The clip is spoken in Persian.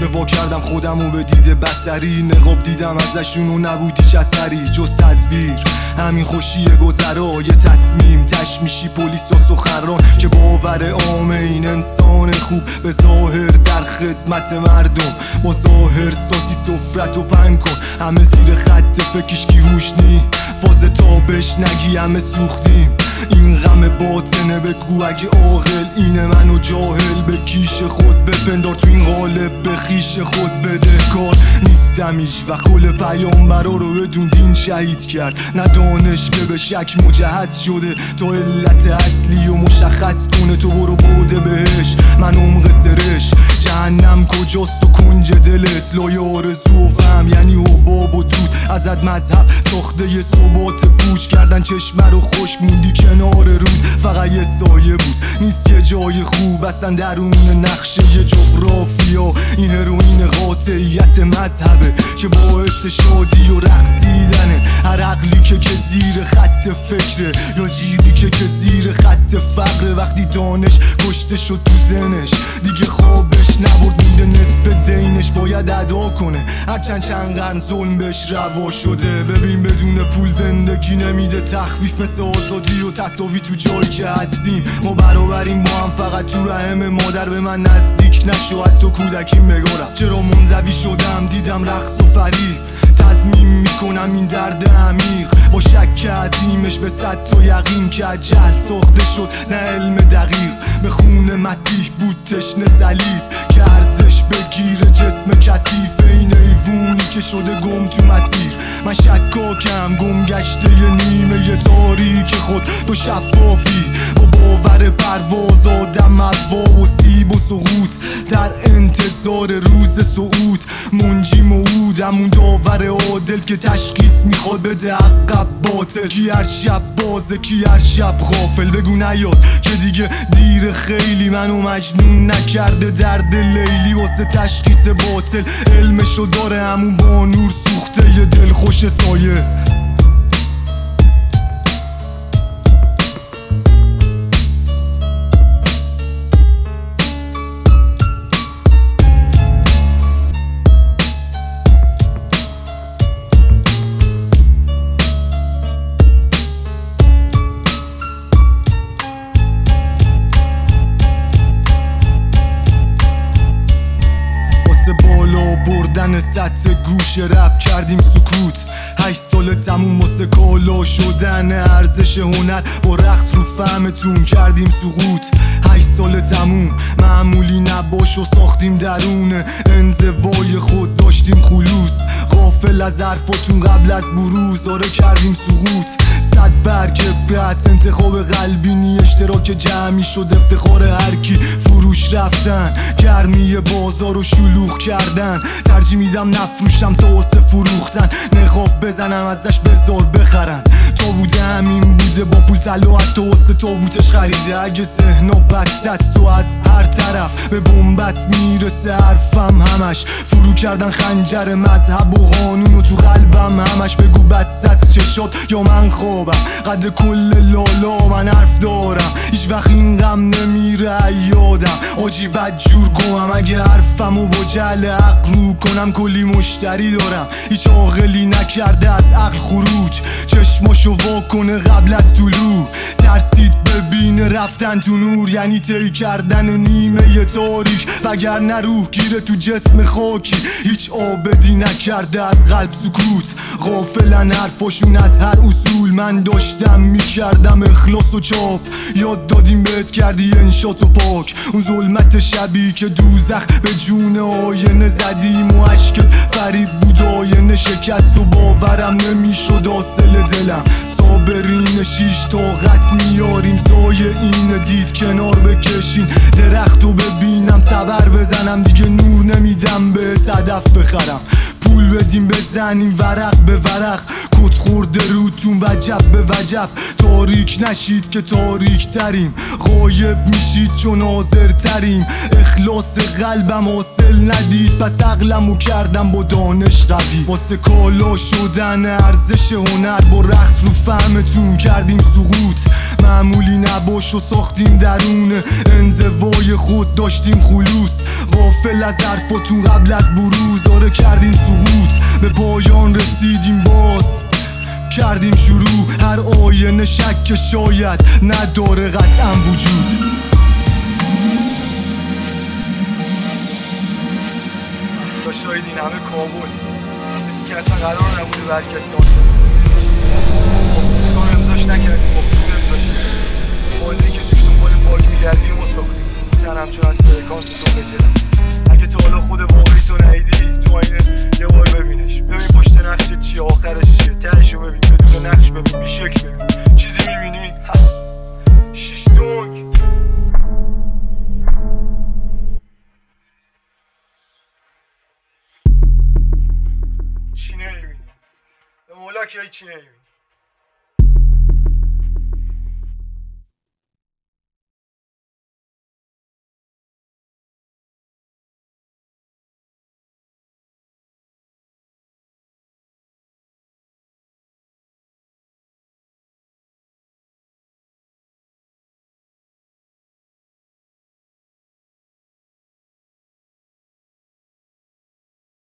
چشم وا کردم خودمو به دید بصری، نقاب دیدم ازشون و نبود هیچ اثری جز تصویر. همین خوشی گذرا یه تصمیم، تشمیشی پلیس و سخنران که باور عامه این انسان خوب به ظاهر در خدمت مردم. با ظاهر سازی سفرت و پنگ کن، همه زیر خط فکرش کی هوش نی، فاز تابش نگی همه سوختیم. این غم باطنه بگو اگه عاقل اینه، منو جاهل به کیش خود بپندار، تو این قالب به خیش خود بده کار. نیستم هیچ و کل پیامبرا رو بدون دین شهید کرد، نه دانش که به شک مجهز شده تا علت اصلی و مشخص کنه. تو برو بوده بهش من عمق سرش، جهنم کجاست و کنج دلت، لای آرزو و فهم یعنی حباب و دود. ازت مذهب ساخته یه ثبات پوچ کردن، چشمه رو خشک موندی کنار رود، فقط یه سایه بود نیست یه جای خوب اصلا درون نقشه یه جغرافیا. این هروئین قاطعیت مذهبه که باعث شادی و رقصیدنه، هر عقلی که زیر خط فکره یا جیبی که زیر خط فقره. وقتی دانش کشته شد تو ذهنش دیگه خوابش نبرد، مونده نصف دینش باید ادا کنه هرچند چند قرن ظلم بهش روا شده. ببین بدون پول زندگی نمیده تخفیف، مثل آزادی و تساوی تو جایی که هستیم ما برابریم با هم، فقط تو رحم مادر به من نزدیک نشو حتی کودکیم بگارم. چرا منزوی شدم دیدم رقص و فریب، تضمین میکنم این درد عمیق با شک عظیمش به صد تا یقین که جهل ساخته شد نه علم دقیق. به خون مسیح بود تشنه صلیب که ارزش بگیره جسم کثیف، این ایوونی که شده گم تو مسیر. من شکاکم گم گشته ی نیمه ی تاریک خود تو شفافی، با باور پرواز آدم ابوا و سیب و سقوط در انتظار روز صعود. منجی موعود همون داور عادل که تشخیص میخواد بده عقب باطل، کی هر شب بازه کی هر شب غافل. بگو نیاد که دیگه دیر خیلی، منو مجنون نکرده درد لیلی واسه تشخیص باطل. علمشو داره همون با نور سوخته ی دل خوش سایه. بالا بردن سطح گوش رپ کردیم سکوت، 8 سال تموم واسه کالا شدن ارزش هنر، با رقص رو فهمتون کردیم سقوط. 8 سال تموم معمولی نباش و ساختیم درون انزوای خود داشتیم خلوص، غافل از حرفاتون قبل از بروز داره کردیم سقوط. 100 برگ برد انتخاب قلبی نی، اشتراک جمعی شد افتخار هر کی، فروش رفتن گرمی بازار رو شلوغ کردن. ترجیح میدم نفروشم تا واسه فروختن، نقاب بزنم ازش بذار بخرن. تا بوده همین بوده با پول طلا حتی واسه تابوتش خریده. اگه ذهنا بسته است و از هر طرف به بنبست میرسه حرفم همش، فرو کردن خنجر مذهب و قانون و تو قلبم همش. بگو بسته است چشات یا من خوابم، قد کل لالا من حرف دارم، هیچ وقت این غم نمیره یادم. آجی بد جور کنم اگه حرفمو با جهل عقل رو کنم، کلی مشتری دارم هیچ عاقلی نکرده از عقل خروج. چشماشو وا کنه قبل از طلوع، ترسید ببینه رفتن تو نور یعنی طی کردن نیمه ی تاریک، وگرنه روح گیره تو جسم خاکی، هیچ عابدی نکرده از قلب سکوت. غافلن حرفاشون از هر اصول، من داشتم میکردم اخلاص و چاپ، یاد دادیم بهت کردی انشات و پاک. اون ظلمت شبی که دوزخ به جون آینه زدیم و عشقت فریب بود آینه شکست و باورم نمیشد حاصل دلم. صابرین 6 طاقت میاریم زای این دید کنار بکشین، درختو ببینم تبر بزنم دیگه نور نمیدم به هدف بخرم. پول بدیم بزنیم ورق به ورق، شد خورده روتون وجب به وجب. تاریک نشید که تاریک تریم، غایب میشید چون حاضر تریم. اخلاص قلبم حاصل ندید، پس عقلمو کردم با دانش قوی. واسه کالا شدن ارزش هنر با رقص رو فهمتون کردیم سقوط. معمولی نباش و ساختیم درون انزوای خود داشتیم خلوص. غافل از حرفاتون قبل از بروز داره کردیم سقوط. به پایان رسیدیم باز کردیم شروع. هر آینه شک شاید نداره قطعا وجود. تا شاید این همه کابل کسی که اصلا قرار نبوده به هر کسی آسان امضاش نکردیم، مخصوص امضاش بازی که توش دنبال باگ میگردیم و ساختیم. زن همچون از فرکانس تو بجرم. اگه تا حالا خود واقعی تو ندیدی تو آینه یه بار ببینش، ببین پشت نقشت چیه، آخرش چیه، تهشو ببین، بدون نقش ببین، بی شکل ببین. چیزی میبینی؟ شیش دونگ چی نمیبینی؟ به مولا که چی نمیبینی.